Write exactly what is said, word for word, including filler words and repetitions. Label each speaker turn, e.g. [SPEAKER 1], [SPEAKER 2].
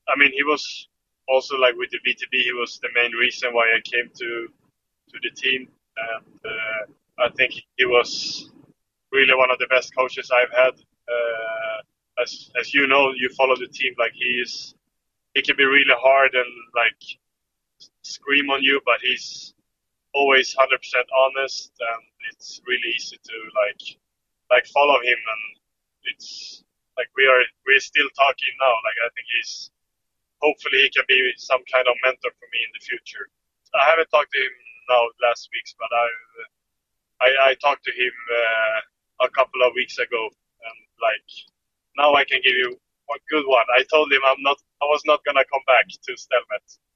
[SPEAKER 1] I mean, he was also like with the V T B. He was the main reason why I came to to the team, and uh, I think he was really one of the best coaches I've had. Uh, as as you know, you follow the team. Like he is, he can be really hard and like scream on you, but he's always one hundred percent honest, and it's really easy to like like follow him. And it's like we are we're still talking now. Like I think he's hopefully he can be some kind of mentor for me in the future. I haven't talked to him now last weeks, but I I, I talked to him uh, a couple of weeks ago, and like now I can give you one good one. I told him I'm not I was not gonna come back to Stelmet.